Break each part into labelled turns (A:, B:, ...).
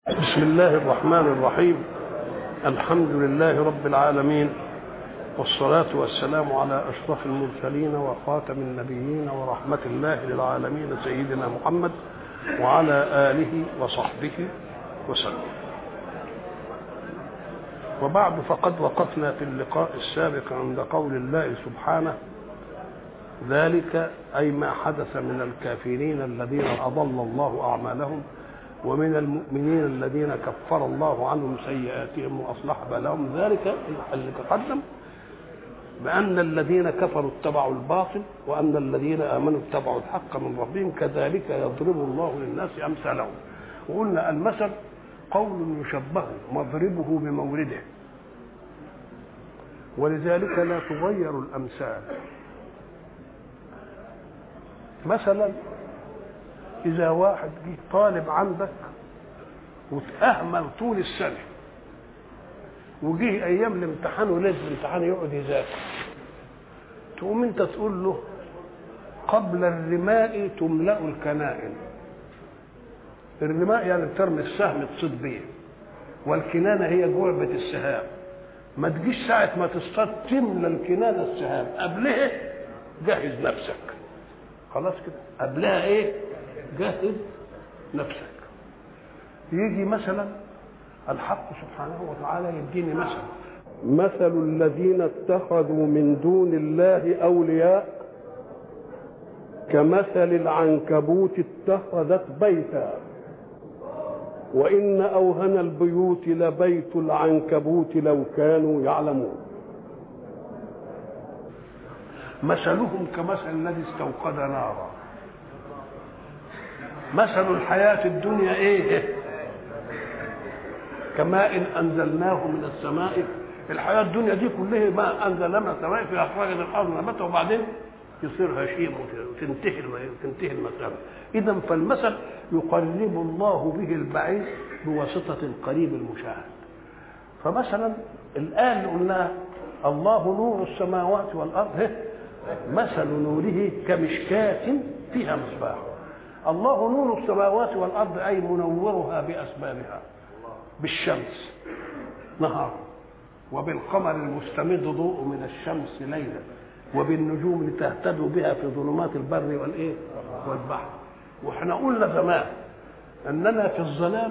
A: بسم الله الرحمن الرحيم. الحمد لله رب العالمين، والصلاة والسلام على أشرف المرسلين وخاتم النبيين ورحمة الله للعالمين سيدنا محمد وعلى آله وصحبه وسلم. وبعد، فقد وقفنا في اللقاء السابق عند قول الله سبحانه: ذلك أي ما حدث من الكافرين الذين أضل الله أعمالهم، ومن المؤمنين الذين كفر الله عنهم سيئاتهم وأصلح بالهم. ذلك اللي تقدم بأن الذين كفروا اتبعوا الباطل، وأن الذين آمنوا اتبعوا الحق من ربهم، كذلك يضرب الله للناس أمثالهم. وقلنا المثل قول يشبه مضربه بمورده، ولذلك لا تغير الأمثال. مثلا إذا واحد جه طالب عندك وتأهمل طول السنة، وجه أيام الامتحان ولازم الامتحان يقعد يذاكر، تقوم أنت تقول له: قبل الرماء تملأ الكنائن. الرماء يعني ترمي السهم تصيد بيه، والكنانة هي جعبة السهام. ما تجيش ساعة ما تصطاد تملى الكنانة السهام، قبلها جهز نفسك. خلاص كده، قبلها ايه؟ جهز نفسك. يجي مثلا الحق سبحانه وتعالى يديني مثل الذين اتخذوا من دون الله أولياء كمثل العنكبوت اتخذت بيتا، وإن أوهن البيوت لبيت العنكبوت لو كانوا يعلمون. مثلهم كمثل الذي استوقد نارا. مثل الحياة الدنيا ايه؟ كماء انزلناه من السماء. الحياة الدنيا دي كلها ما انزل من السماء في اخراج الارض نباتها، وبعدين يصير هشيم وتنتهي المسألة. اذا فالمثل يقرب الله به البعيد بواسطة القريب المشاهد. فمثلا الآن اللي قلناها: الله نور السماوات والأرض، مثل نوره كمشكاة فيها مصباح. الله نور السماوات والأرض أي منورها بأسبابها، بالشمس نهار، وبالقمر المستمد ضوء من الشمس ليلا، وبالنجوم لتهتدوا بها في ظلمات البر والإيه والبحر. وإحنا قلنا زمان أننا في الظلام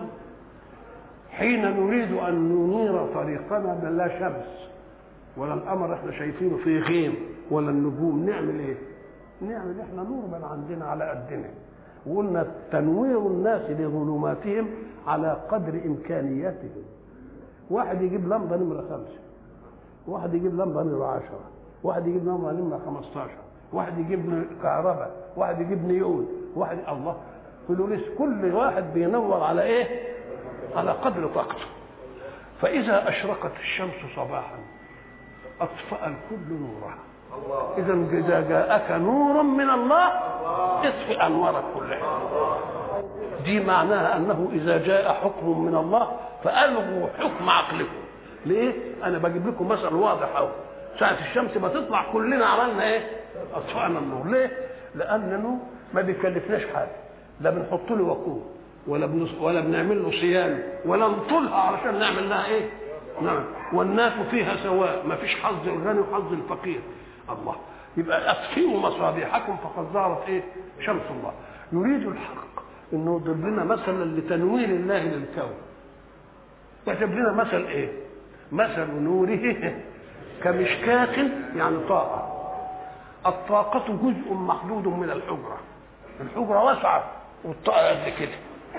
A: حين نريد أن ننير طريقنا لا شمس ولا القمر احنا شايفينه في غيم ولا النجوم، نعمل ايه؟ نعمل احنا نور من عندنا على قدنا. وقلنا تنوير الناس لظلماتهم على قدر امكانياتهم. واحد يجيب لمبه نمره 5، واحد يجيب لمبه نمره 10، واحد يجيب لمبه نمره 15، واحد يجيب كهرباء، واحد يجيب نيون، واحد الله فلوريس. كل واحد بينور على ايه؟ على قدر طاقته. فاذا اشرقت الشمس صباحا أطفأ الكل نورها. إذا جاءك نور من الله اطفئ أنوارك كلها. دي معناها أنه إذا جاء حكم من الله فألغوا حكم عقلكم. ليه؟ أنا بجيب لكم مثل واضح أهو. ساعة الشمس ما تطلع كلنا عملنا إيه؟ أطفأنا النور. ليه؟ لأنه ما بيكلفناش حاجة، لا بنحط له وقود ولا بنعمل له صيانة ولا نطولها علشان نعمل لها إيه؟ نعم. والناس فيها سواء، ما فيش حظ الغني وحظ الفقير. الله يبقى اطفئوا مصابيحكم فقد ظهرت ايه؟ شمس الله. يريد الحق انه يضرب لنا مثلا لتنوير الله للكون. وجاب لنا مثل ايه؟ مثل نوره كمشكاة، يعني طاقة. الطاقة جزء محدود من الحجرة. الحجرة واسعة والطاقة قد كده،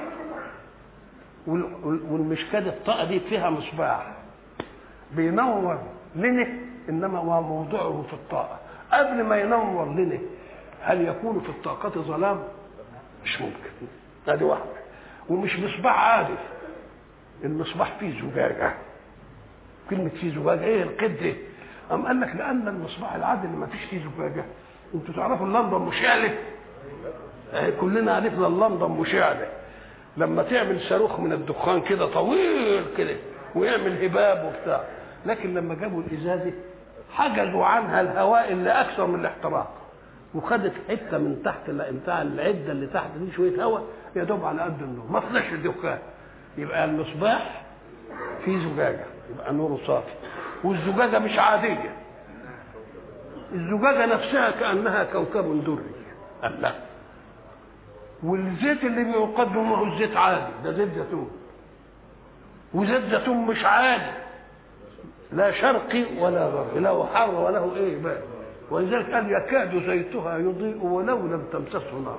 A: والمشكاة الطاقة دي فيها مصباح بينور لنا، انما هو موضوعه في الطاقة. قبل ما ينور لنا هل يكون في الطاقة ظلام؟ مش ممكن. هذه واحدة. ومش مصباح عادي، المصباح فيه زجاجة. كلمة فيه زجاجة ايه القدر؟ قام قال لك لأن المصباح العادي اللي ما فيش فيه زجاجة، انتوا تعرفوا اللمبة المشعلة، كلنا عرفنا اللمبة المشعلة لما تعمل صاروخ من الدخان كده طويل كده ويعمل هباب وبتاع، لكن لما جابوا الازازه حجزوا عنها الهواء اللي اكثر من الاحتراق، وخدت حته من تحت بتاع العده اللي تحت دي شويه هواء يا دوب على قد النور، ما طلعش الدخان. يبقى المصباح فيه زجاجة يبقى نوره صافي، والزجاجة مش عادية، الزجاجة نفسها كأنها كوكب دري. الله. والزيت اللي بيقدم معه الزيت عادي، ده زيت زيتون، وزيت زيتون مش عادي، لا شرقي ولا غربي، له حر وله ايه بقى. ولذلك قال يكاد زيتها يضيء ولو لم تمسسه نار.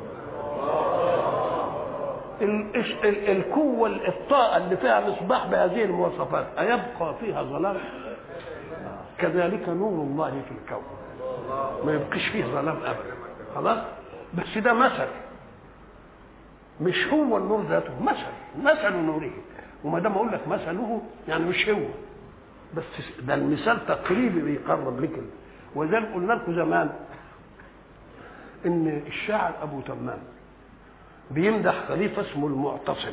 A: القوة الطاقة اللي فيها مصباح بهذه المواصفات أيبقى فيها ظلام؟ كذلك نور الله في الكون ما يبقيش فيه ظلام أبدا. خلاص. بس ده مثل، مش هو النور ذاته، مثل نوره. وما دام اقول لك مثله يعني مش هو، بس ده المثال تقريبي بيقرب لك. وذلك قلنا لكم زمان ان الشاعر ابو تمام بيمدح خليفه اسمه المعتصم،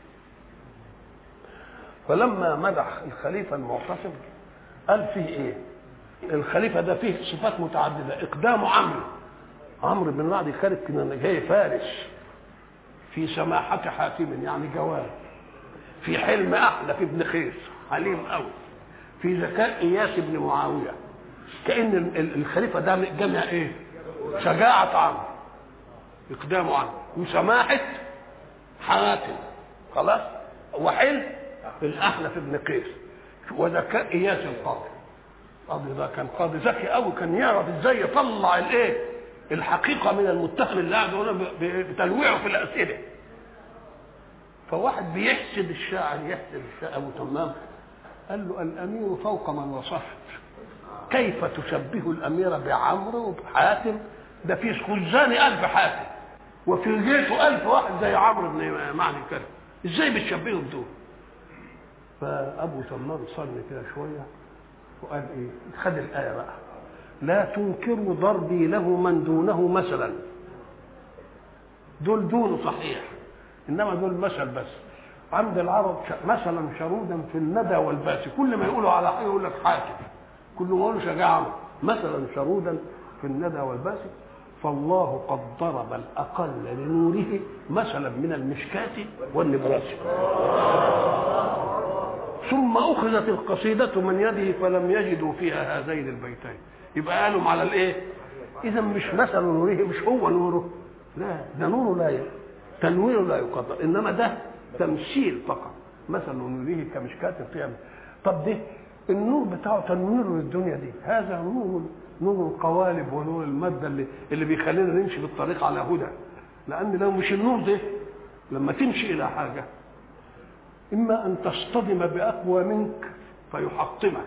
A: فلما مدح الخليفه المعتصم قال فيه ايه؟ الخليفه ده فيه صفات متعدده. اقدام عمرو بن رعد كان جاي فارس، في سماحه حاتم يعني جواد، في حلم احلف ابن خيس حليم قوي، في ذكاء اياس بن معاويه. كأن الخليفه ده جمع ايه؟ شجاعه عمرو، اقدام عمرو، وسماحه حاتم، خلاص، وحلم الاحلف ابن قيس، وذكاء اياس القاضي ده كان قاضي ذكي قوي، كان يعرف ازاي يطلع الايه؟ الحقيقه من المتهم اللي قاعد بتلويعه في الاسئله. فواحد بيحسد الشاعر، ابو تمام، قال له الامير فوق من وصفت، كيف تشبه الامير بعمرو وبحاتم؟ ده في خزان 1000 حاتم وفي جيشه 1000 واحد زي عمرو بن معني كده، ازاي بتشبههم دول؟ فابو تمام صلي كده شويه وقال ايه؟ خد الايه بقى: لا تنكروا ضربي له من دونه مثلا. دول دونه صحيح، انما دول مثل بس. عند العرب مثلا شرودا في الندى والباس، كل ما يقولوا على حاجه يقول لك حاتم، كل ما يقولوا شجاعه مثلا شرودا في الندى والباس. فالله قد ضرب الاقل لنوره مثلا من المشكاة والنبراس. ثم اخذت القصيده من يده فلم يجدوا فيها هذين البيتين. يبقى قالوا على الايه؟ اذا مش مثل نوره، مش هو نوره، لا، ده نوره لا تنويره لا يقدر، انما ده تمثيل فقط. مثل نوره كمشكاة فيها. طب ده النور بتاعه تنويره للدنيا دي، هذا نور القوالب ونور الماده اللي بيخلينا نمشي بالطريق على هدى. لان لو مش النور ده لما تمشي الى حاجه اما ان تصطدم باقوى منك فيحطمك،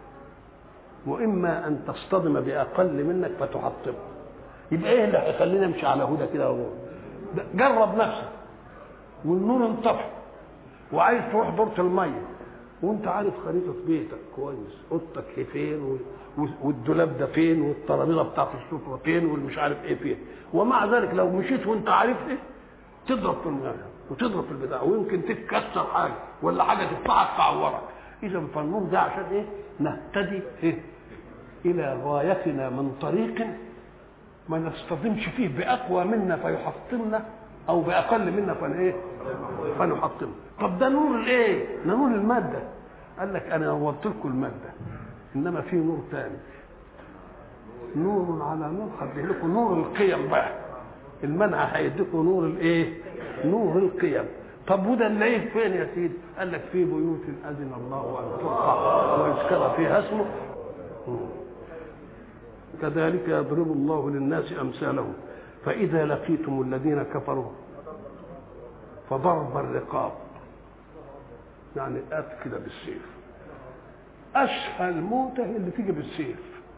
A: واما ان تصطدم باقل منك فتحطمك. يبقى ايه اللي هيخلينا نمشي على هدى كده؟ جرب نفسك والنور انطفى وعايز تروح دورة الميه وانت عارف خريطه بيتك كويس، اوضتك فين والدولاب ده فين والترابيزه بتاعت السفره فين والمش عارف ايه فين، ومع ذلك لو مشيت وانت عارف ايه تضرب في الميه وتضرب في البتاع ويمكن تتكسر حاجه ولا حاجه تدفعك تعورك. اذا فالنور ده عشان ايه؟ نهتدي ايه؟ الى غايتنا من طريق ما نصطدمش فيه باقوى منا فيحطمنا او باقل منا فنحطمه. طب ده نور الايه؟ ده نور الماده. قال لك انا نورت لكم الماده، انما في نور ثاني، نور على نور، هديه لكم نور القيم بقى. المنع هيديكم نور الايه؟ نور القيم. طب وده نلاقيه فين يا سيدي؟ قال لك في بيوت اذن الله ان ترفع ويذكر فيها اسمه كذلك يضرب الله للناس امثالهم فاذا لقيتم الذين كفروا فضرب الرقاب، يعني قات كده بالسيف. اسهل موته اللي تيجي بالسيف.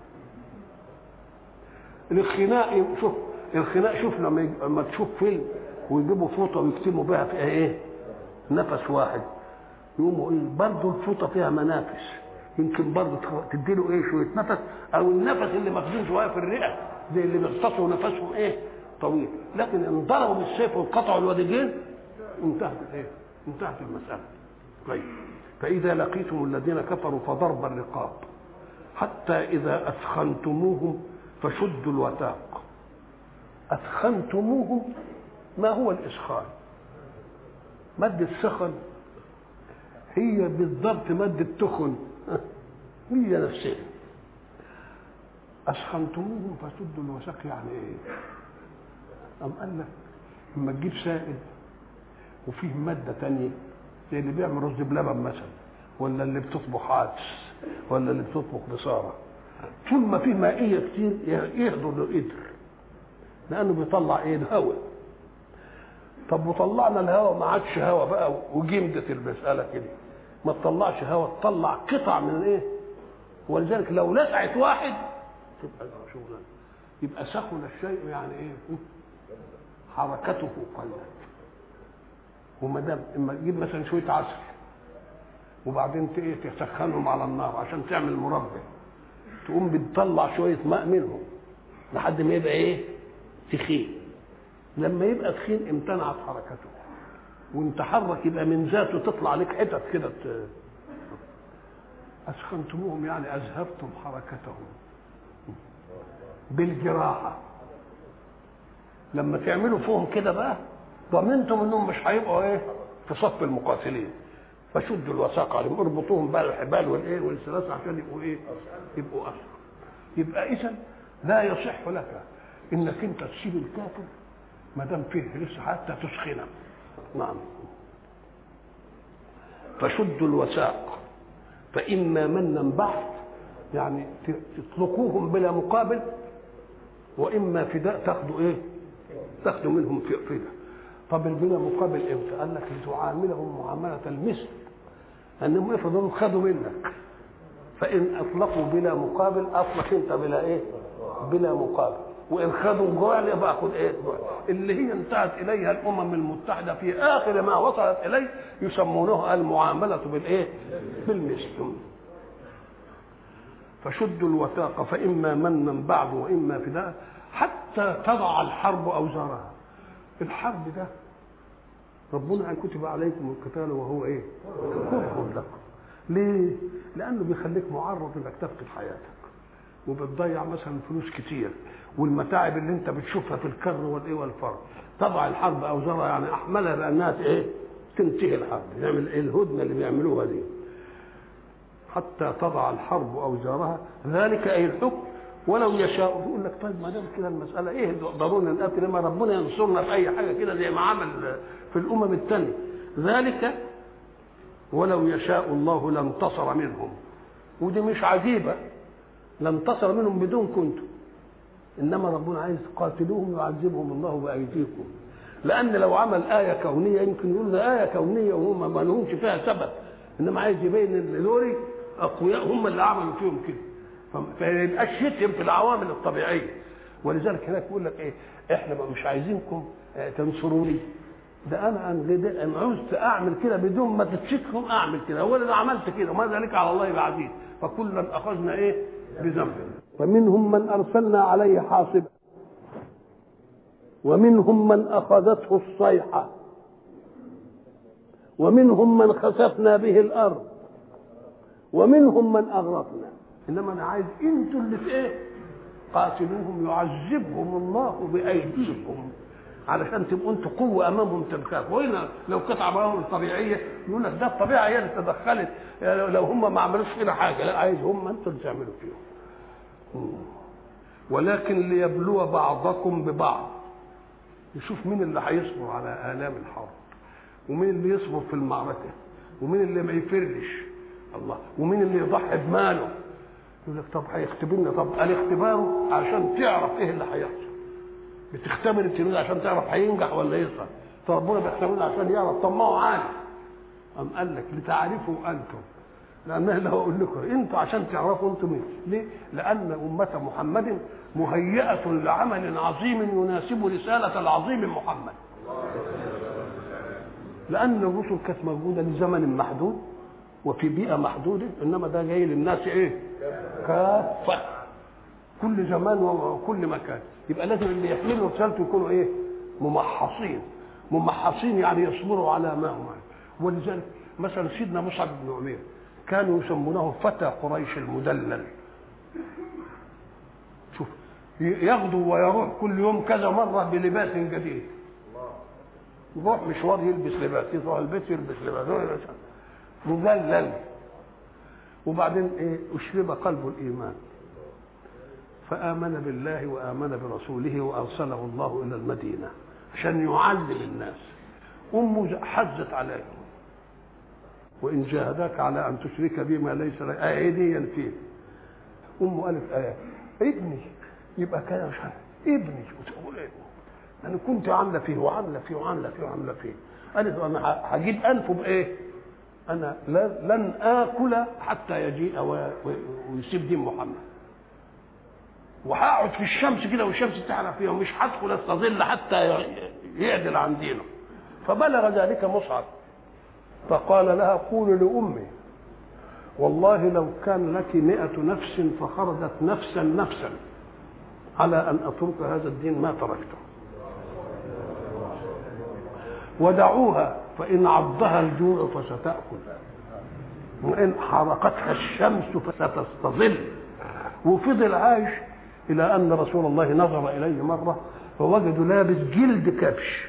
A: الخناق شوف لما تشوف فيلم ويجيبوا فوطه ويكتموا بها فيها ايه؟ نفس واحد، يقوموا ايه؟ برضه الفوطه فيها منافس، يمكن برضه تديله ايه؟ شويه نفس، او النفس اللي مخزون شويه في الرئه زي اللي بيغطسوا نفسهم ايه؟ طويل. لكن ان ضربوا بالسيف وانقطعوا الوديجين انتهت الايه؟ انتهت المساله. طيب فاذا لقيتم الذين كفروا فضرب الرقاب حتى اذا اثخنتموهم فشدوا الوثاق. اثخنتموهم، ما هو الاسخان؟ مد السخن هي بالضبط مادة تخن هي نفسها. أسخنتموهم فسدوا الوثاق يعني إيه؟ أم قال لك لما تجيب سائل وفيه مادة تانية زي اللي بيعمل رز بلبن مثلا، ولا اللي بتطبخ عدس، ولا اللي بتطبخ بصارة، طول ما فيه مائية كتير يهدر القدر، لأنه بيطلع إيه؟ الهواء. طب وطلعنا الهواء ما عادش هواء بقى وجمدت المسألة كده، ما تطلعش هواء، تطلع قطع من إيه؟ ولذلك لو لسعت واحد تبقى شغلانة. يبقى سخن الشيء يعني إيه؟ حركته قلت. وما دام اما تجيب مثلا شويه عسل وبعدين تسخنهم على النار عشان تعمل مربى، تقوم بتطلع شويه ماء منهم لحد ما يبقى ايه؟ تخين. لما يبقى تخين امتنعت حركته، وانت حرك يبقى من ذاته تطلع لك حتت كده. اسخنتموهم يعني اذهبتم حركتهم بالجراحه. لما تعملوا فيهم كده بقى ضمنتم انهم مش هيبقوا ايه؟ في صف المقاتلين. فشدوا الوثاق عليهم، اربطوهم بقى الحبال والايه والسلاسل عشان يبقوا ايه؟ يبقوا اسرى. يبقى اذا لا يصح لك انك انت تسيب الكافر ما دام فيه لسه حتى تسخنه. نعم. فشدوا الوثاق فإما منا بعد، يعني تطلقوهم بلا مقابل، وإما فداء تاخدوا ايه؟ تاخدوا منهم فداء. طب بلا مقابل امتى؟ قال لك لتعاملهم معامله المثل، انهم افرضوا خدوا منك، فان اطلقوا بلا مقابل اطلق انت بلا ايه؟ بلا مقابل. وان خدوا جوع يبقى خد ايه؟ جوع. اللي هي انتهت اليها الامم المتحده في اخر ما وصلت اليه يسمونه المعامله بالايه؟ بالمثل. فشدوا الوثاق فاما منا بعد واما فداء حتى تضع الحرب اوزارها. الحرب ده ربنا ان كتب عليكم القتال وهو ايه؟ كره لكم. ليه؟ لانه بيخليك معرض انك تفقد حياتك، وبتضيع مثلا فلوس كتير، والمتاعب اللي انت بتشوفها في الكر والايه والفر. تضع الحرب اوزارها يعني احملها بانها ايه؟ تنتهي الحرب، نعمل ايه؟ الهدنه اللي بيعملوها دي. حتى تضع الحرب اوزارها، ذلك اي الحكم ولو يشاء. يقول لك طيب ما دام كده المساله ايه ضروري نقاتل؟ لما ربنا ينصرنا في اي حاجه كده زي ما عمل في الامم الثانيه. ذلك ولو يشاء الله لانتصر منهم. ودي مش عجيبه، لانتصر منهم بدون كنتم، انما ربنا عايز قاتلوهم يعذبهم الله بايديكم. لان لو عمل ايه كونيه يمكن يقول ده ايه كونيه وهم ما لهمش فيها سبب، انما عايز يبين ان دول اقوياء هم اللي عملوا فيهم كده، فيبقى الشتم في العوامل الطبيعيه. ولذلك هناك يقول لك ايه؟ احنا مش عايزينكم تنصروني، ده انا عاوزت اعمل كده بدون ما تتشكهم اعمل كده، هو انا عملت كده وما ذلك على الله بعزيز. فكلا اخذنا ايه؟ بذنبه. فمنهم من ارسلنا عليه حاصبا ومنهم من اخذته الصيحه ومنهم من خسفنا به الارض ومنهم من اغرقنا. انما انا عايز انتوا اللي في ايه؟ قاتلوهم يعذبهم الله بايديكم علشان تبقوا انتوا قوه امامهم تنخافوا. وهنا لو كانت عوامل طبيعيه يقول لك ده الطبيعه هي اللي تدخلت، لو هم ما عملوش فينا حاجه، لا عايز هم انتوا اللي تعملوا فيهم. ولكن ليبلو بعضكم ببعض، يشوف مين اللي هيصبر على آلام الحرب، ومين اللي يصبر في المعركه، ومين اللي ما يفرش الله، ومين اللي يضحي بماله. يقول لك طب هيختبرنا. طب الاختبار عشان تعرف ايه اللي هيحصل. بتختبر التلميذ عشان تعرف هينجح ولا يسقط. فربنا بيختبرنا عشان يعرف طب ما هو عارف. قام قال لك لتعرفوا انتم، لانه لو اقول لكم انتم عشان تعرفوا انتم مين. ليه؟ لان امه محمد مهيئه لعمل عظيم يناسب رساله العظيم محمد. لان الرسل كانت موجوده لزمن محدود وفي بيئه محدوده، انما ده جاي للناس ايه؟ كافه، كل زمان وكل مكان. يبقى لازم اللي يحملوا رسالته يكونوا ايه؟ ممحصين يعني يصبروا على ما هم. ولذلك مثلا سيدنا مصعب بن عمير كانوا يسمونه فتى قريش المدلل. شوف يغدو ويروح كل يوم كذا مره بلباس جديد، يروح مشوار يلبس لباس، يروح البيت يلبس لباس. مذلل. وبعدين ايه؟ اشرب قلبه الايمان فآمن بالله وآمن برسوله وأرسله الله إلى المدينة عشان يعلم الناس. أمه حزت عليه وإن جاهداك على أن تشرك بما ليس لك أيديا فيه. أمه قالت ابني يبقى كده مش عارف ابني وتقول ايه؟ أنا كنت عاملة فيه وعاملة فيه وعاملة فيه وعاملة فيه. قالت أنا هجيب أنفه بإيه؟ أنا لن آكل حتى يجيء ويسيب دين محمد، وهقعد في الشمس كده والشمس تعرف فيها ومش هدخل استظل حتى يعدل عن دينه. فبلغ ذلك مصعب فقال لها قولي لأمي والله لو كان لك 100 نفس فخرجت نفسا على أن أترك هذا الدين ما تركته، ودعوها فإن عضها الجوع فستأكل وإن حرقتها الشمس فستستظل. وفضل عايش إلى أن رسول الله نظر إليه مرة فوجدوا لابس جلد كبش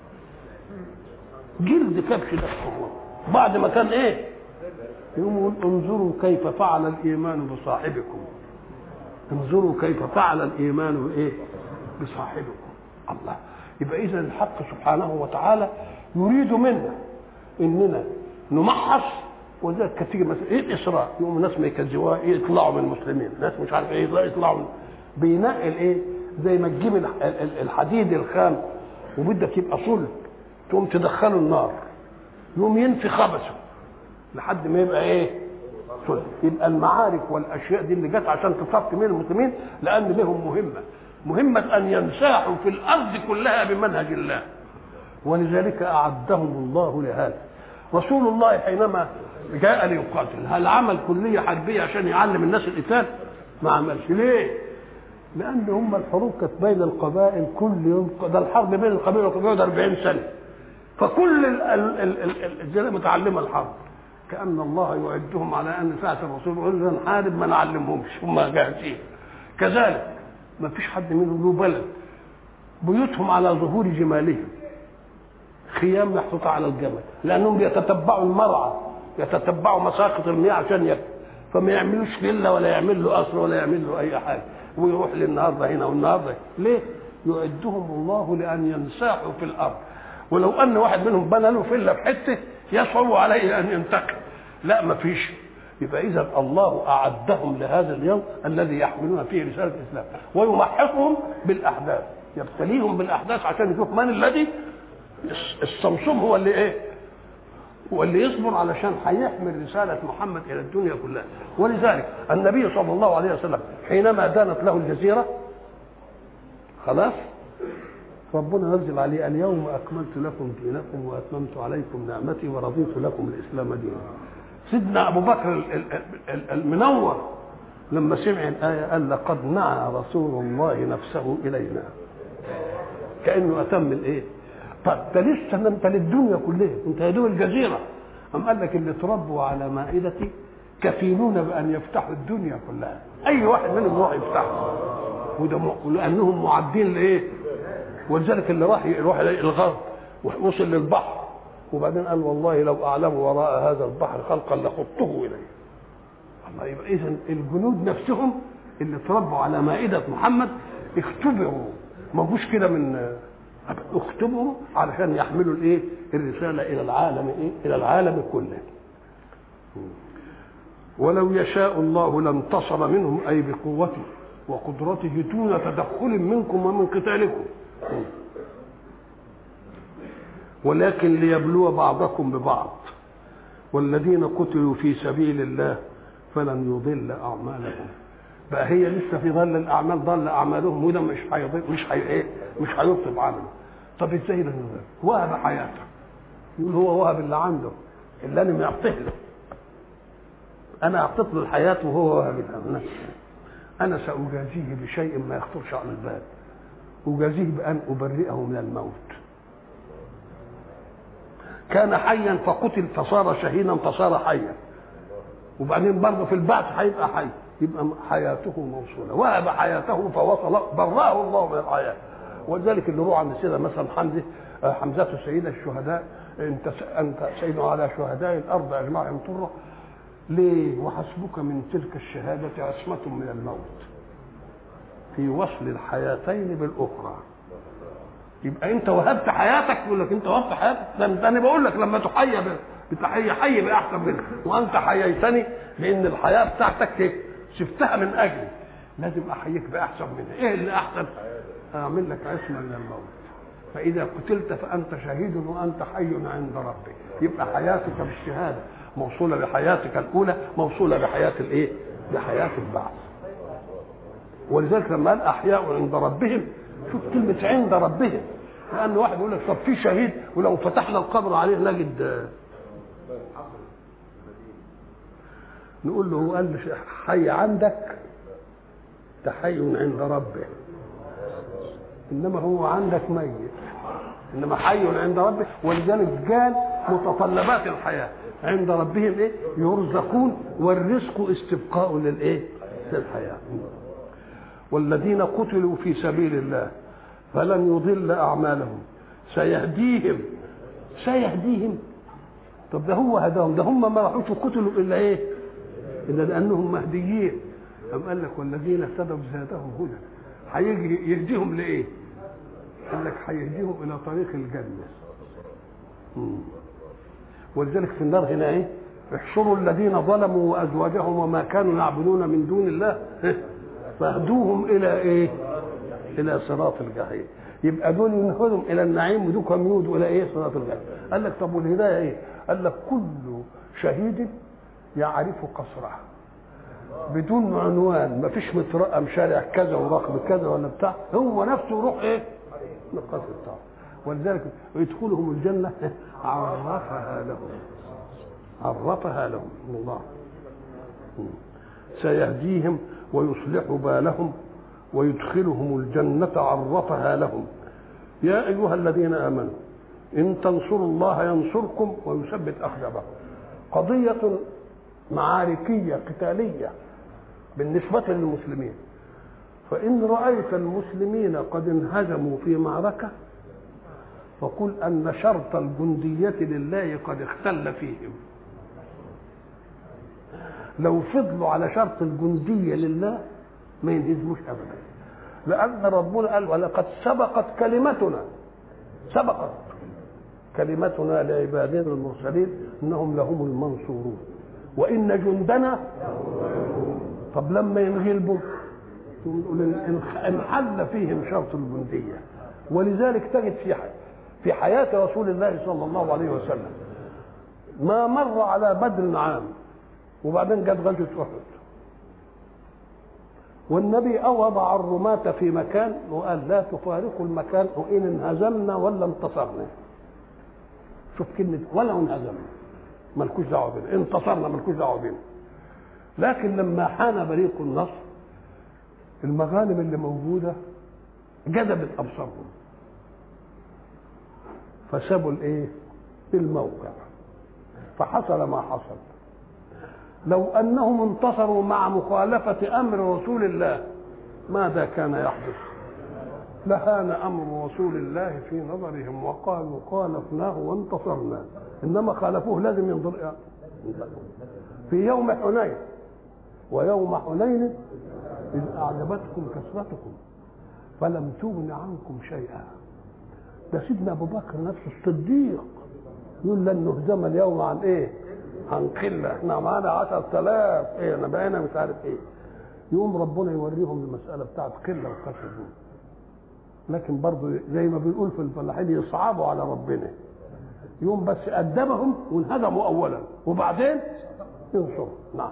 A: لكم بعد ما كان إيه؟ يقول انظروا كيف فعل الإيمان بصاحبكم، انظروا كيف فعل الإيمان إيه؟ بصاحبكم. الله. يبقى إذا الحق سبحانه وتعالى يريد منا إننا نمحص. وذلك كتير مثلا ايه الاسراء يقوم الناس ما يكذبوها يطلعوا من المسلمين، ناس مش عارف ايه يطلعوا بينقل ايه زي ما تجيب الحديد الخام وبدك يبقى صلب تقوم تدخله النار يقوم ينفي خبثه لحد ما يبقى ايه صلب. يبقى المعارك والاشياء دي اللي جت عشان تصفي من المسلمين لان لهم مهمه ان ينساحوا في الارض كلها بمنهج الله، ولذلك اعدهم الله لهذا. رسول الله حينما جاء ليقاتل هل عمل كليه حربيه عشان يعلم الناس القتال؟ ما عملش. ليه؟ لان هم الحروب كانت بين القبائل كل يوم، ده الحرب بين القبائل والقبائل 40 سنه، فكل الجزيره متعلمه الحرب، كان الله يعدهم على ان ساعه الرسول يقول لنا نحارب ما نعلمهمش هم جاهزين. كذلك ما فيش حد منهم له بلد بيوتهم على ظهور جمالهم، خيام محطوطه على الجبل لانهم بيتتبعوا المرعى، يتتبعوا مساقط المياه عشان ياكل، فما يعملوش فيلا ولا يعمل له قصر ولا يعمل له اي حاجه ويروح للنهارده هنا والنهارده. ليه؟ يعدهم الله لان ينساحوا في الارض. ولو ان واحد منهم بنى له فيلا في حته يصعب عليه ان ينتقل، لا ما فيش. يبقى اذا الله اعدهم لهذا اليوم الذي يحملون فيه رساله الاسلام ويمحصهم بالاحداث، يبتليهم بالاحداث عشان يشوف من الذي الصمصوم هو اللي ايه؟ هو اللي يصبر علشان هيحمل رساله محمد الى الدنيا كلها. ولذلك النبي صلى الله عليه وسلم حينما دانت له الجزيره خلاص ربنا نزل عليه اليوم اكملت لكم دينكم واتممت عليكم نعمتي ورضيت لكم الاسلام دينا. سيدنا ابو بكر المنور لما سمع الايه قال لقد نعى رسول الله نفسه الينا، كانه اتم الايه؟ طب ده لسه انت للدنيا كلها، انت يا دوب الجزيره. قام قال لك اللي تربوا على مائدتي كفيلون بان يفتحوا الدنيا كلها، اي واحد منهم يروح يفتحها، وده لانهم معدين لايه؟ ولذلك اللي راح يروح الغرب ووصل للبحر وبعدين قال والله لو اعلم وراء هذا البحر خلقا لخضته اليه. الله. يبقى اذا الجنود نفسهم اللي تربوا على مائده محمد اختبروا، ما جوش كده من اختبروا علشان يحملوا الايه؟ الرساله الى العالم ايه؟ الى العالم كله. ولو يشاء الله لانتصر منهم اي بقوته وقدرته دون تدخل منكم ومن قتالكم، ولكن ليبلو بعضكم ببعض والذين قتلوا في سبيل الله فلن يضل اعمالهم. بقى هي لسه في ظل الاعمال، ضل اعمالهم وده مش هيضل، مش هيبطل عمله. طب ازاي ده؟ وهب حياته، يقول هو وهب اللي عنده اللي انا معطيه له، انا اعطيت له الحياه وهو وهب نفسه. انا ساجازيه بشيء ما يخطرش على البال، اجازيه بان ابرئه من الموت. كان حيا فقتل فصار شهيدا فصار حيا، وبعدين برضه في البعث هيبقى حي، يبقى حياته موصوله. وهب حياته فوصل براه الله من الحياه. ولذلك اللي روح عند السيده مثلا حمزه حمزة سيد الشهداء، انت سيد على شهداء الارض اجمعهم طرا. ليه؟ وحسبك من تلك الشهادة عصمة من الموت في وصل الحياتين بالاخرى. يبقى انت وهبت حياتك، يقول لك انت وهبت حياتك، ده انا بقول لك لما تحيى بتحيي حي باحسن منك، وانت حييتني لان الحياه بتاعتك شفتها من اجلي، لازم احييك باحسن منها. ايه اللي احسن؟ اعمل لك عصمه من الموت، فاذا قتلت فانت شهيد وانت حي عند ربك. يبقى حياتك بالشهاده موصوله بحياتك الاولى، موصوله بحياه الايه؟ بحياه البعث. ولذلك لما قال احياء عند ربهم، شوف كلمه عند ربهم، لان واحد يقول لك طب في شهيد ولو فتحنا القبر عليه نجد، نقول له هو قال حي عندك تحي عند ربه، انما هو عندك ميت، انما حي عند ربه. ولذلك قال متطلبات الحياه عند ربهم ايه؟ يرزقون، والرزق استبقاء للايه؟ للحياه. والذين قتلوا في سبيل الله فلن يضل اعمالهم سيهديهم. طب ده هو هداهم، ده هم ما راحوش قتلوا الا ايه؟ الا لانهم مهديين. أم قال لك والذين اهتدوا زادهم هدى. هيجي يهديهم لايه؟ قال لك هيهديهم الى طريق الجنه. ولذلك في النار هنا ايه؟ احشروا الذين ظلموا وازواجهم وما كانوا يعبدون من دون الله فاهدوهم الى ايه؟ الى صراط الجحيم. يبقى دول ينهدهم الى النعيم ودوكم يودوا الى ايه؟ صراط الجحيم. قال لك طب والهدايه ايه؟ قال لك كل شهيد يعرف قصره بدون عنوان، ما فيش مترقم شارع كذا ورقم كذا ولا بتاع، هو نفسه يروح ايه؟ القصر بتاعه. ولذلك يدخلهم الجنه عرفها لهم الله. سيهديهم ويصلح بالهم ويدخلهم الجنة عرفها لهم. يا أيها الذين آمنوا إن تنصروا الله ينصركم ويثبت أقدامكم. قضية معاركية قتالية بالنسبة للمسلمين، فإن رأيت المسلمين قد انهزموا في معركة فقل أن شرط الجندية لله قد اختل فيهم. لو فضلوا على شرط الجندية لله ما ينهزموش أبدا، لأن ربنا قال ولقد سبقت كلمتنا لعبادنا المرسلين إنهم لهم المنصورون وإن جندنا. طب لما ينغلبوا انحل فيهم شرط الجندية. ولذلك تجد في حياة رسول الله صلى الله عليه وسلم ما مر على بدر عام وبعدين جت غزوة أحد، والنبي وضع الرماة في مكان وقال لا تفارقوا المكان وإن انهزمنا ولا انتصرنا. شوف كلمة ولا انهزمنا مالكوش دعوة بنا، انتصرنا مالكوش دعوة بنا. لكن لما حان بريق النصر المغانم اللي موجودة جذبت أبصارهم فسابوا الايه؟ الموقع، فحصل ما حصل. لو انهم انتصروا مع مخالفة امر رسول الله ماذا كان يحدث؟ لهان امر رسول الله في نظرهم وقالوا خالفناه وانتصرنا، انما خالفوه لازم ينظر في يوم حنين ويوم حنين اذ اعجبتكم كثرتكم فلم تغن عنكم شيئا. ده سيدنا ابو بكر نفسه الصديق يقول لن نهزم اليوم عن ايه؟ عن قله، احنا معانا 10,000 ايه انا بقينا مش عارف ايه. يقوم ربنا يوريهم المساله بتاعت قله وكسر دول، لكن برضه زي ما بنقول في الفلاحين يصعبوا على ربنا. يوم بس أدبهم وانهزموا اولا وبعدين ينصروا. نعم.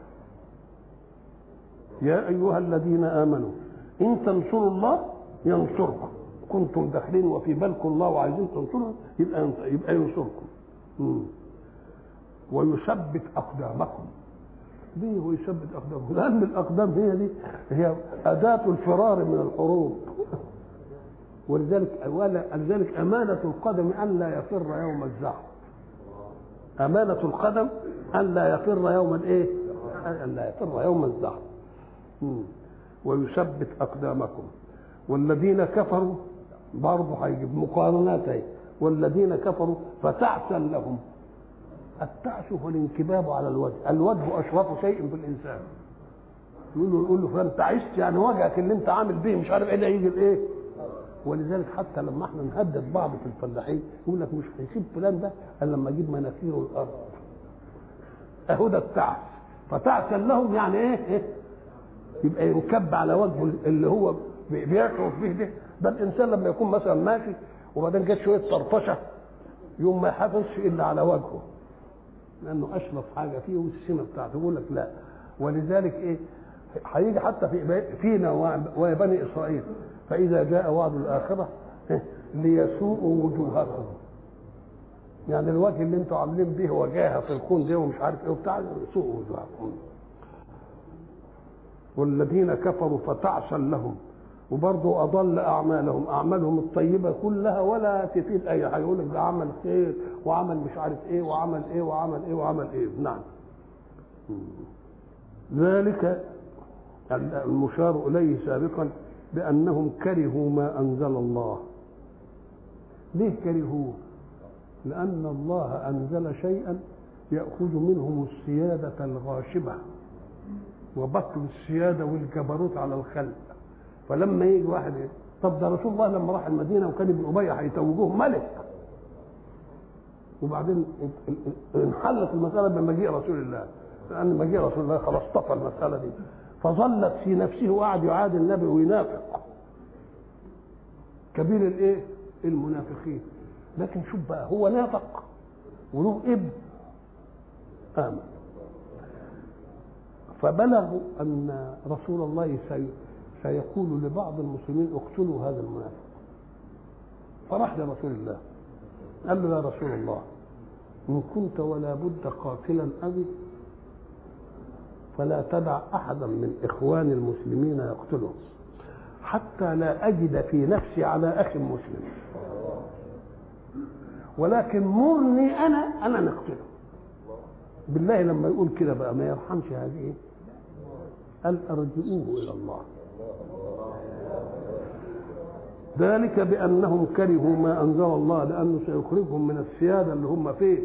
A: يا ايها الذين امنوا ان تنصروا الله ينصركم. كنتم داخلين وفي بالكم الله وعايزين تنصروا يبقى ينصركم. ويثبت اقدامكم. ليه هو يثبت اقدامكم؟ لان الاقدام هي اداه الفرار من الحروب. ولذلك امانه القدم ان لا يفر يوم الزحف. امانه القدم ان لا يفر يوم الايه؟ ان لا يفر يوم الزحف. ويثبت اقدامكم. والذين كفروا برضه هيجيب مقارنات اهي. والذين كفروا فتعسا لهم. التعس هو الانكباب على الوجه، الوجه اشرف شيء في الانسان. يقول له فلان تعست، يعني وجهك اللي انت عامل به مش عارف ايه ده يجي الايه. ولذلك حتى لما احنا نهدد بعض في الفلاحين يقول لك مش هيسيب فلان ده الا لما اجيب مناخيره الارض. اهو ده التعس. فتعسا لهم يعني ايه؟ يبقى ينكب على وجهه اللي هو بيشعر فيه ده. ده الانسان لما يكون مثلا ماشي وبعدين جت شويه طرفشه يوم ما يحافظش الا على وجهه، لانه اشرف حاجه فيه والسمه بتاعته. يقول لك لا. ولذلك ايه هيجي حتى فينا وبني اسرائيل، فاذا جاء وعد الاخره ليسوءوا وجوهكم، يعني الوجه اللي انتم عاملين به وجاهه في الكون ده ومش عارف ايه وبتاع، يسوءوا وجوهكم. والذين كفروا فتعسا لهم، وبرضه اضل اعمالهم، اعمالهم الطيبه كلها ولا تفيد اي حاجه. يقول لك ده عمل خير وعمل مش عارف ايه وعمل ايه وعمل ايه وعمل ايه. نعم. ذلك المشار اليه سابقا بانهم كرهوا ما انزل الله. ليه كرهوه؟ لان الله انزل شيئا ياخذ منهم السياده الغاشمه وبطل السياده والجبروت على الخلق. فلما يجي واحد طب ده رسول الله لما راح المدينه وكان ابن ابي هيتوجوه ملك، وبعدين انحلت المساله بمجيء رسول الله، لان مجيء رسول الله خلاص طفى المساله دي، فظلت في نفسه وقعد يعادي النبي وينافق كبير الايه؟ المنافقين. لكن شوف بقى هو نافق وله ابن آمن، فبلغوا ان رسول الله سيقول لبعض المسلمين اقتلوا هذا المنافق. فراح لرسول الله قال له يا رسول الله ان كنت ولا بد قاتلا ابي فلا تدع احدا من اخوان المسلمين يقتله حتى لا اجد في نفسي على اخي مسلم، ولكن مرني انا نقتله. بالله لما يقول كده بقى ما يرحمش هذه. قال ارجعوه الى الله. ذلك بانهم كرهوا ما انزل الله، لانه سيخرجهم من السياده اللي هم فيه.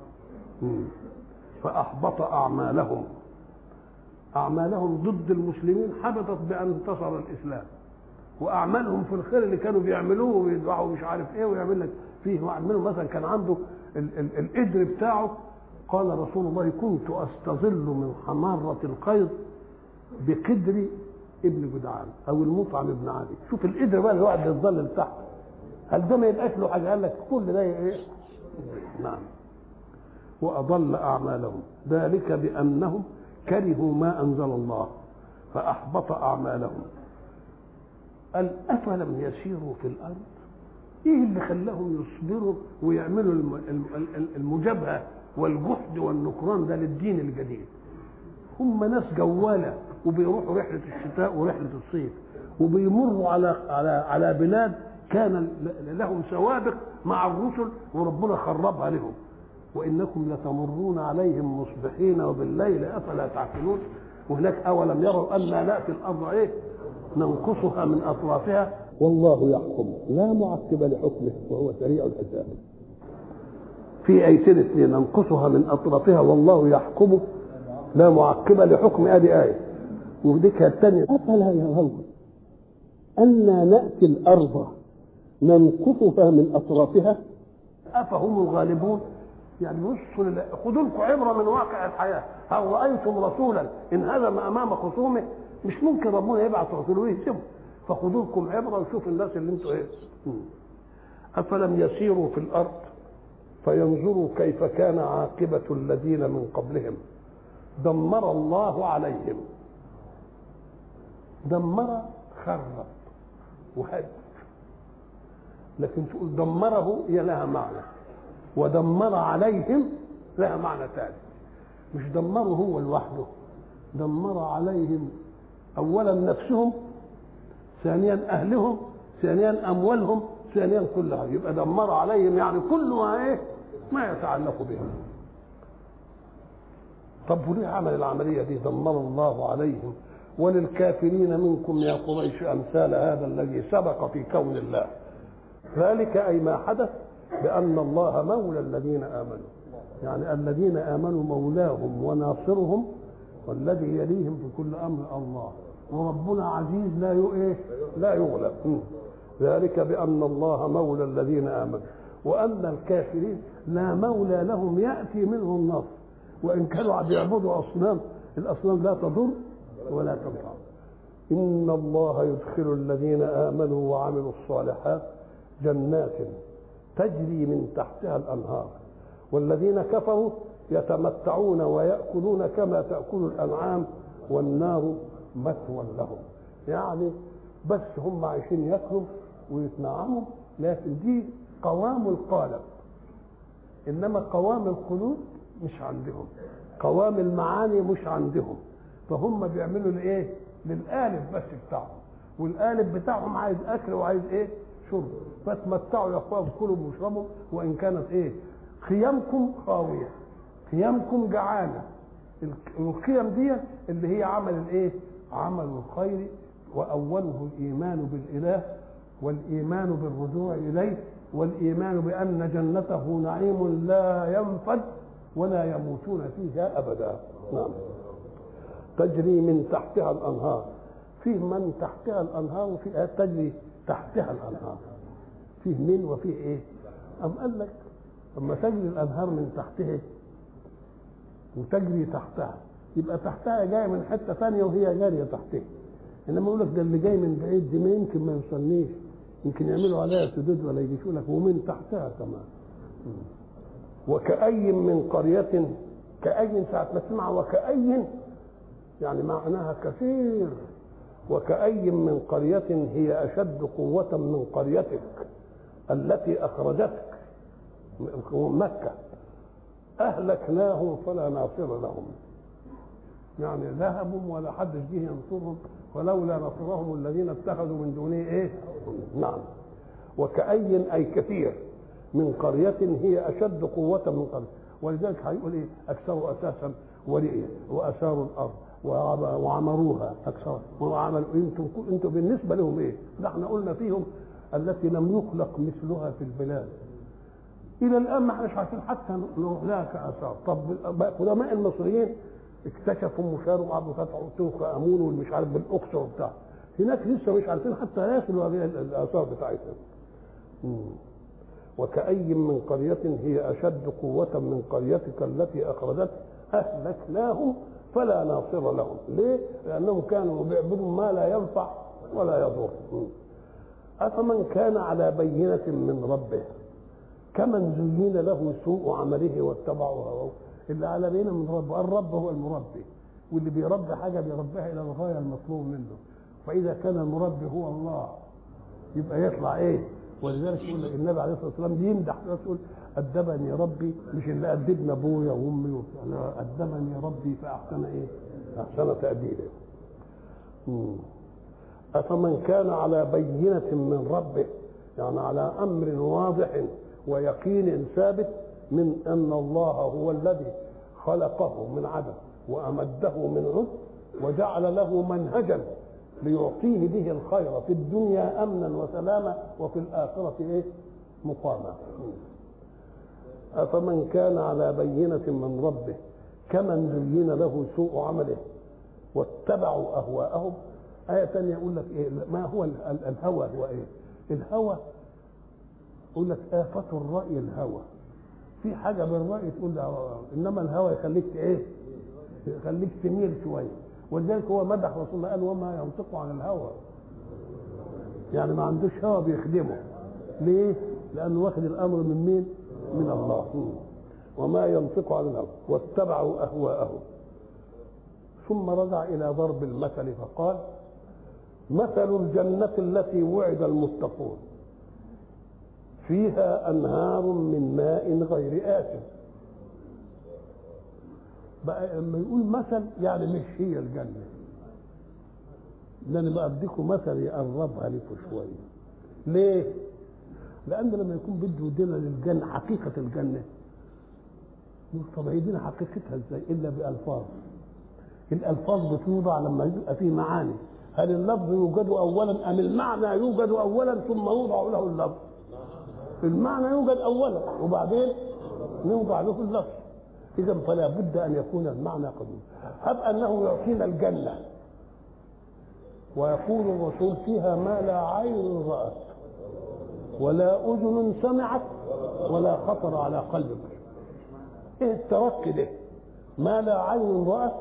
A: فاحبط اعمالهم. اعمالهم ضد المسلمين حبطت بان انتصر الاسلام، واعمالهم في الخير اللي كانوا بيعملوه ويدعوا مش عارف ايه ويعمل لك فيه. واحد منهم مثلا كان عنده القدر بتاعه، قال رسول الله كنت استظل من حماره القيض بقدر ابن جدعان او المطعم ابن عدي. شوف القدر بقى اللي واحد يتظلل تحت، هل ده ما يبقاش له حاجه؟ قال لك كل ده ايه؟ نعم. واضل اعمالهم. ذلك بانهم كرهوا ما انزل الله فاحبط اعمالهم. قال افلم يسيروا في الارض؟ ايه اللي خلاهم يصبروا ويعملوا المجابهه والجحد والنكران ده للدين الجديد؟ هم ناس جواله وبيروحوا رحله الشتاء ورحله الصيف، وبيمروا على بلاد كان لهم سوابق مع الرسل وربنا خربها لهم. وانكم لتمرون عليهم مصبحين وبالليل افلا تعقلون. وهناك اولم يروا انا ناتي الارض ايه؟ ننقصها من اطرافها والله يحكم لا معقب لحكمه وهو سريع الحساب. في ايتين اثنين، ننقصها من اطرافها والله يحكم لا معقب لحكم. ادي ايه. وديك الثانيه افلا يرون انا ناتي الارض ننقصها من اطرافها افهم الغالبون. يعني بصوا خذوا لكم عبره من واقع الحياه. هل رايتم رسولا ان هزم امام خصومه؟ مش ممكن ربنا يبعث رسوله ويهزمه. فخذوا لكم عبره وشوفوا الناس اللي انتوا ايه. افلم يسيروا في الارض فينظروا كيف كان عاقبه الذين من قبلهم دمر الله عليهم. دمر خرب وهد، لكن تقول دمره هي لها معنى، ودمر عليهم لها معنى ثاني. مش دمره هو لوحده، دمر عليهم اولا نفسهم، ثانيا اهلهم، ثانيا اموالهم، ثانيا كل حاجه. يبقى دمر عليهم يعني كل ما ايه ما يتعلق بهم. طب وليه عمل العمليه دي؟ دمر الله عليهم وللكافرين منكم يا قريش امثال هذا الذي سبق في كون الله. ذلك اي ما حدث بأن الله مولى الذين آمنوا، يعني الذين آمنوا مولاهم وناصرهم، والذي يليهم في كل أمر الله، وربنا عزيز لا يغلب. ذلك بأن الله مولى الذين آمنوا، وأن الكافرين لا مولى لهم يأتي منه النصر، وإن كانوا بيعبدوا أصنام، الأصنام لا تضر ولا تنفع. إن الله يدخل الذين آمنوا وعملوا الصالحات جنات تجري من تحتها الأنهار، والذين كفروا يتمتعون ويأكلون كما تأكل الأنعام والنار مثوى لهم. يعني بس هم عايشين ياكلوا ويتنعموا، لكن دي قوام القالب، إنما قوام القلوب مش عندهم، قوام المعاني مش عندهم، فهم بيعملوا الايه؟ للقالب بس بتاعهم، والقالب بتاعهم عايز اكل وعايز شرب، فتمتعوا يا اخوان كلوا واشربوا، وان كانت خيامكم خاويه، خيامكم جعانه. القيم دي اللي هي عمل عمل الخير، واوله الايمان بالاله، والايمان بالرجوع اليه، والايمان بان جنته نعيم لا ينفد ولا يموتون فيها ابدا. نعم. تجري من تحتها الانهار، فيه من تحتها الانهار وفيه تجري تحتها الانهار، فيه من وفيه أم قال لك اما تجري الانهار من تحتها وتجري تحتها، يبقى تحتها جايه من حته ثانيه وهي جاريه تحتها، انما يقول لك ده اللي جاي من بعيد دي ما يمكن ما يوصلنيش، يمكن يعملوا عليها سدود ولا يجيشوا لك، ومن تحتها كمان. وكأي من قرية، كأي ساعة ما تسمع وكأي يعني معناها كثير، وكأي من قرية هي أشد قوة من قريتك التي أخرجتك مكة أهلكناهم فلا ناصر لهم، يعني ذهبوا ولا حد جه ينصرهم، ولولا نصرهم الذين اتخذوا من دونه نعم. وكأي أي كثير من قرية هي أشد قوة من قرية، ولذلك هيقول أكثروا أساسا ورئيا وأثاروا الأرض وعمروها أكثر وعملوا. انتم بالنسبة لهم ده احنا قلنا فيهم التي لم يخلق مثلها في البلاد، إلى الآن ما احناش عارفين حتى لها كآثار. طب قدماء المصريين اكتشفوا وشاروا وقعدوا فتحوا توخ أمون والمش عارف بالأقصى وبتاع، هناك لسه مش عارفين حتى يصلوا هذه الآثار بتاعتهم. وكأي من قرية هي أشد قوة من قريتك التي أخرجتك أهلكناهم فلا ناصر لهم. ليه؟ لأنهم كانوا بيعبدوا ما لا ينفع ولا يضر. أفمن كان على بينة من ربه كمن زين له سوء عمله واتبعوا هواه. اللي على بينة من ربه، الرب هو المربي، واللي بيربي حاجة بيربيها إلى الغاية المطلوب منه، فإذا كان المربي هو الله يبقى يطلع ولذلك يقول النبي عليه الصلاه والسلام يمدح يقول أدبني ربي، مش اللي أدبنا أبويا وأمي، لا، أدبني ربي فأحسن أحسن تأديبه. أفمن كان على بينة من ربه، يعني على أمر واضح ويقين ثابت من أن الله هو الذي خلقه من عدم وأمده من عد وجعل له منهجا ليعطيه به الخير في الدنيا أمنا وسلاما وفي الآخرة مقاما. أفمن كان على بينة من ربه كمن زين له سوء عمله واتبعوا أهواءهم. آية ثانية يقول لك ما هو الهوى؟ هو الهوى يقول لك آفة الرأي الهوى، في حاجة بالرأي تقول إنما الهوى يخليك يخليك تميل شوية، ولذلك هو مدح رسول الله قال وما ينطق عن الهوى، يعني ما عندوش هوى بيخدمه. ليه؟ لأنه واخد الأمر من مين؟ من الله. وما ينطق عن الهوى واتبعوا أهواءهم. ثم رجع إلى ضرب المثل فقال مثل الجنة التي وعد المتقون فيها أنهار من ماء غير آسن. بقى لما يقول مثل يعني مش هي الجنة، لأن بقى أديكم مثل يقربها لكم شوية. ليه؟ لأن لما يكون بده يدينا للجنة حقيقة الجنة، طب هيدينا حقيقتها ازاي؟ إلا بألفاظ. الألفاظ بتوضع لما يبقى فيه معاني. هل اللفظ يوجد أولا أم المعنى يوجد أولا ثم يوضع له اللفظ؟ المعنى يوجد اولا وبعدين نوضع له اللفظ. اذا فلا بد ان يكون المعنى قديم. هب انه يعطينا الجنه ويقول الرسول فيها ما لا عين رأت ولا اذن سمعت ولا خطر على قلب بشر. ايه الترك ده؟ ما لا عين رأت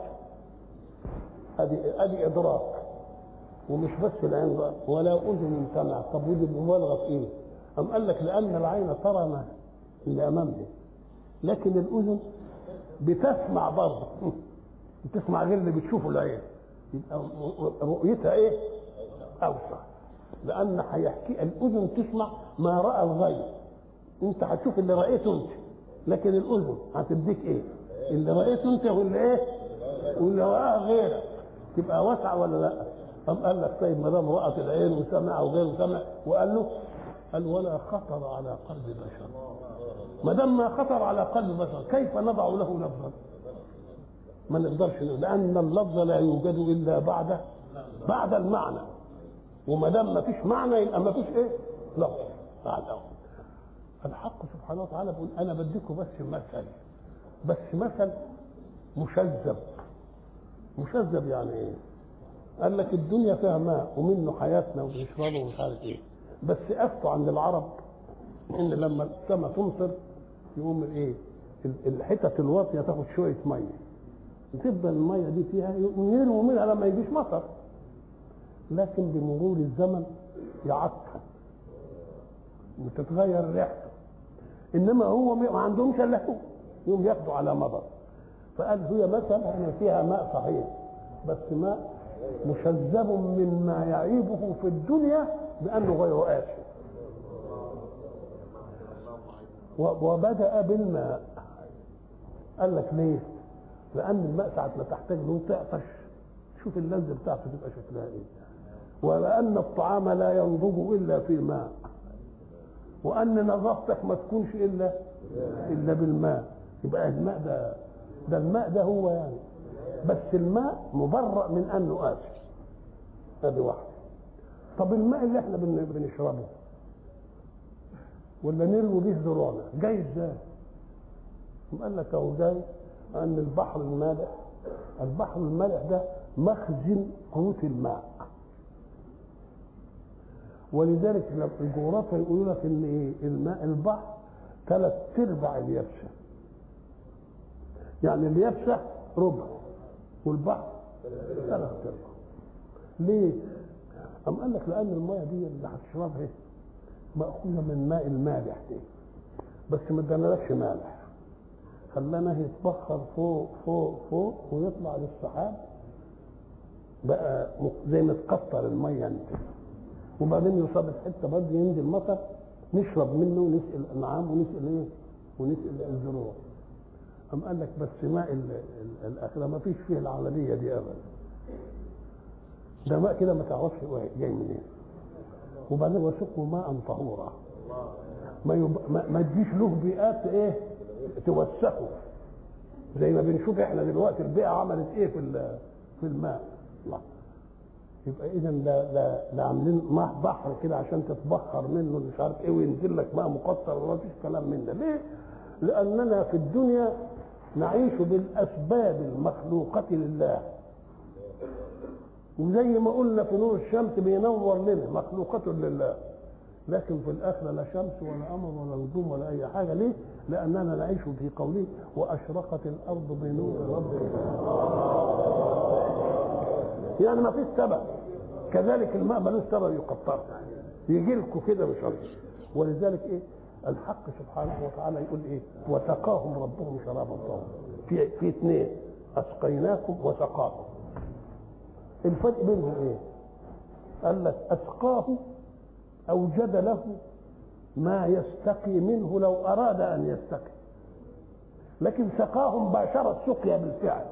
A: ادي ادراك، ومش بس العين رأت ولا اذن سمعت. طب ودي المبالغه في ايه؟ أم قال لك لأن العين ترى ما اللي أمامها، لكن الأذن بتسمع برضه بتسمع غير اللي بتشوفه العين، يبقى رؤيتها إيه؟ أوسع. لأن هيحكي الأذن تسمع ما رأى الغير، أنت هتشوف اللي رأيته أنت، لكن الأذن هتديك إيه؟ اللي رأيته أنت واللي إيه؟ واللي رآه غيرك، تبقى واسعة ولا لأ؟ أم قال لك طيب ما دام رأت العين وسمع وغيره سمع، وقال له قال ولا خطر على قلب بشر. ما دام ما خطر على قلب بشر كيف نضع له لفظا؟ ما نقدرش، لان اللفظ لا يوجد الا بعد المعنى، وما دام ما فيش معنى يبقى ما فيش ايه؟ لفظ. الحق سبحانه وتعالى بيقول انا بديكم بس مثل مشذب. مشذب يعني ايه؟ قال لك الدنيا فيها ماء ومنه حياتنا وبنشربه ومش عارف ايه، بس افتوا عند العرب ان لما السماء تمطر يقوم ايه؟ الحتت الواطيه تاخد شويه ميه، تفضل الميه دي فيها يرموا منها لما يجيش مطر، لكن بمرور الزمن يعطل وتتغير ريحته. انما هو ما عندهمش الا هو، يوم ياخدوا على مطر. فقال هي مثلا ان فيها ماء صحيح، بس ماء مشذب مما يعيبه في الدنيا بانه غير آسف. وبدأ بالماء. قال لك ليه؟ لأن الماء ساعة ما تحتاج له تعطش، شوف اللذة بتاعته تبقى شكلها ايه. ولأن الطعام لا ينضج إلا في ماء، وأن نظافتك ما تكونش إلا بالماء. يبقى الماء ده الماء ده هو يعني، بس الماء مبرأ من أنه آسف. هذه واحدة. طب الماء اللي احنا بنشربه ولا نروي به ذراعنا جاي ازاي؟ قال لك اهو جاي ان البحر المالح ده مخزن قوت الماء. ولذلك الجغرافيا يقولوا لك ان ايه؟ الماء البحر 3/4 اليابسه، يعني اليابسه ربع والبحر 3/4. ليه؟ أم قال لك لأن المية دي اللي هتشربها مأخوذة من ماء المالح دي، بس ما ادانالكش مالح، خلانا يتبخر فوق فوق فوق ويطلع للسحاب بقى زي ما تقطر المية انت، وبعدين يصاب حتة برضه ينزل مطر نشرب منه ونسقي الأنعام ونسقي الزروع. أم قال لك بس ماء الآخرة ما فيش فيه العملية دي أبدا، ده ماء كده ما تعرفش جاي منين. وبعدين وسقوا ماء طهورا، ما تجيش له بيئات ايه توسخه، زي ما بنشوف احنا دلوقتي البيئه عملت ايه في الماء. الله. يبقى اذا لا عاملين ماء بحر كده عشان تتبخر منه مش عارف ايه وينزل لك ماء مقطر، ولا فيش كلام من ده. ليه؟ لاننا في الدنيا نعيش بالاسباب المخلوقه لله، وزي ما قلنا في نور الشمس بينور لنا مخلوقة لله، لكن في الآخرة لا شمس ولا قمر ولا نجوم ولا أي حاجة. ليه؟ لأننا نعيش في قوله وأشرقت الأرض بنور ربها، يعني ما فيش سبب. كذلك الماء ملوش سبب يقطر يجي لكم كده مش عارف. ولذلك ايه؟ الحق سبحانه وتعالى يقول ايه؟ وسقاهم ربهم شرابا طهورا. في اثنين، أسقيناكم وسقاكم. الفرق بينهم ايه؟ قال لك اسقاه اوجد له ما يستقي منه لو اراد ان يستقي، لكن سقاهم باشر السقيا بالفعل.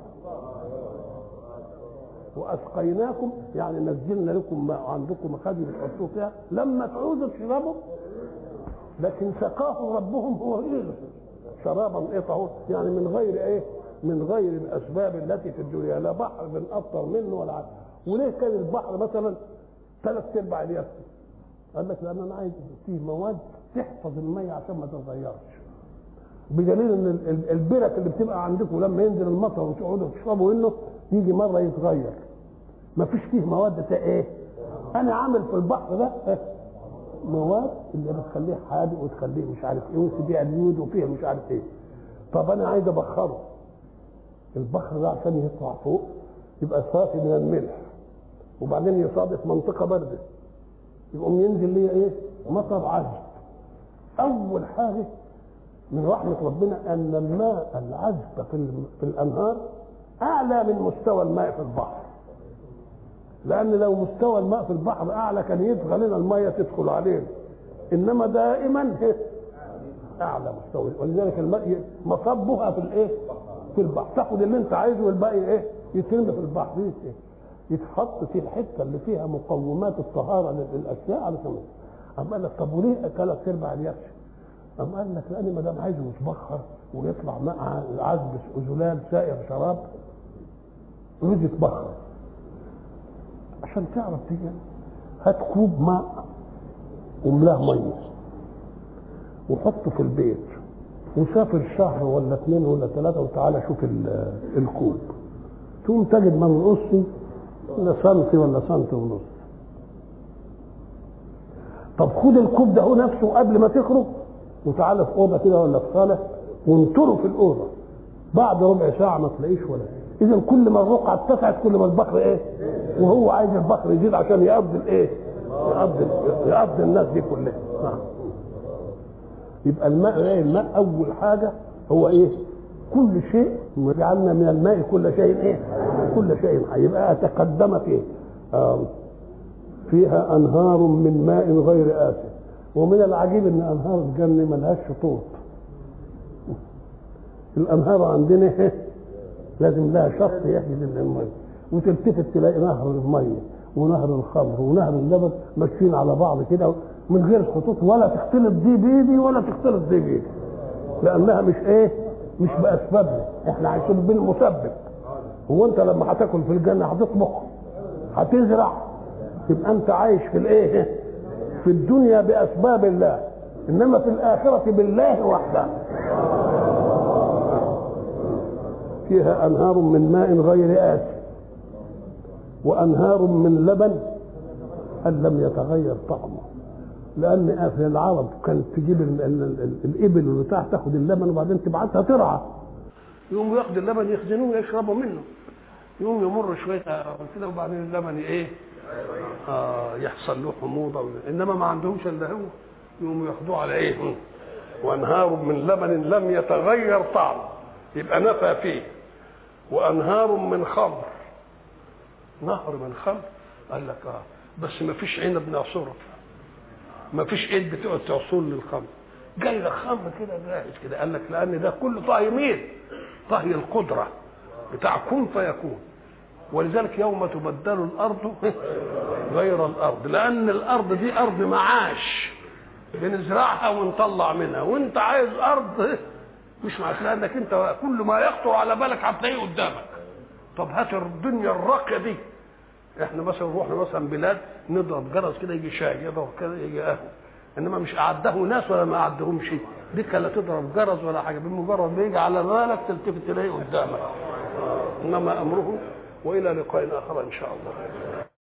A: واسقيناكم يعني نزلنا لكم ما عندكم مخازن بتحطوه فيها لما تعوزوا تشربوا، لكن سقاهم ربهم هو ايه؟ شرابا ايه طهور، يعني من غير ايه؟ من غير الاسباب التي في الدنيا، لا بحر بنقطر منه ولا عارف. وليه كان البحر مثلا 3/4 اليابسه؟ قال لك لان انا عايز فيه مواد تحفظ الميه عشان ما تتغيرش. بدليل ان البرك اللي بتبقى عندكم لما ينزل المطر وتقعدوا تشربوا منه يجي مره يتغير، ما فيش فيه مواد ايه. انا عامل في البحر ده مواد اللي بتخليه حادق وتخليه مش عارف ايه وفيه اليود وفيه مش عارف ايه. طب انا عايز ابخره، البحر ده عشان يطلع فوق يبقى صافي من الملح، وبعدين يصادف منطقه بارده يقوم ينزل ليه ايه؟ مطر عذب. اول حاجه من رحمه ربنا ان الماء العذب في الانهار اعلى من مستوى الماء في البحر، لان لو مستوى الماء في البحر اعلى كان يبغى لنا الميه تدخل علينا، انما دائما اعلى مستوى، ولذلك الماء مصبها في الايه؟ في البحر، تاخد اللي انت عايزه والباقي ايه؟ يترمي في البحر، يتحط في الحته اللي فيها مقومات الطهاره للاشياء على سبيل. قام قال لك طب وليه ثلاث ارباع اليابس؟ قام قال لك لان ما دام عايزه يتبخر ويطلع مع العذب زلال سائر شراب يريد يتبخر. عشان تعرف تيجي هات كوب ماء وملاه ميه وحطه في البيت وسافر شهر ولا 2 ولا 3 وتعالى شوف الكوب، تقوم تجد ما نقصه ولا سنتي ولا سنتي ونص. طب خد الكوب ده هو نفسه قبل ما تخرج وتعالى في اوضه كده ولا في صاله وانطره في الاوضه، بعد ربع ساعه ما تلاقيش ولا. اذا كل ما الرقعه اتسعت كل ما البحر ايه؟ وهو عايز البحر يزيد عشان يقضي الايه؟ يقضي الناس دي كلها. يبقى الماء ايه؟ الماء اول حاجه هو ايه؟ كل شيء جعلنا من الماء كل شيء ايه؟ كل شيء حي. يبقى تقدمت ايه؟ فيها انهار من ماء غير آسن. ومن العجيب ان انهار الجنه ملهاش شطوط. الانهار عندنا لازم لها شط يحجز الميه، وتلتفت تلاقي نهر الميه ونهر الخمر ونهر اللبن ماشيين على بعض كده من غير خطوط، ولا تختلط دي بيدي ولا تختلط دي بيدي، لانها مش ايه؟ مش باسبابنا، احنا عايشين بالمسبب. هو انت لما هتاكل في الجنه هتطبخ هتزرع، يبقى انت عايش في الايه؟ في الدنيا باسباب الله، انما في الاخره بالله وحده. فيها انهار من ماء غير آسن وانهار من لبن لم يتغير طعمه، لان في العرب كانت تجيب الابل اللي تاخد اللبن وبعدين تبعتها ترعى، يقوموا ياخد اللبن يخزنوه ويشربوا منه، يقوم يمر شويه كده وبعدين اللبن ايه؟ يحصل له حموضه، انما ما عندهمش الا هو، يقوموا ياخدوه على ايه؟ وانهار من لبن لم يتغير طعمه، يبقى نفى فيه. وانهار من خمر، نهر من خمر قال لك بس ما فيش عنب نعصره، ما فيش ايد بتقعد تعصر للخمر، جاي لك خمر كده جاهز كده. قال لك لان ده كله طهي مين؟ طهي القدره بتاع كن فيكون. ولذلك يوم تبدل الارض غير الارض، لان الارض دي ارض معاش بنزرعها ونطلع منها، وانت عايز ارض مش معاش، لانك انت كل ما يخطر على بالك هتلاقيه قدامك. طب هات الدنيا الراقيه دي، احنا مثلا روحنا مثلا بلاد نضرب جرس كده يجي شاي، يضرب كده يجي قهوه، انما مش اعده ناس ولا ما اعدهمش، دي لا تضرب جرس ولا حاجه، بمجرد ما يجي على بالك تلتفت تلاقيه قدامك. انما امره والى لقاء اخر ان شاء الله.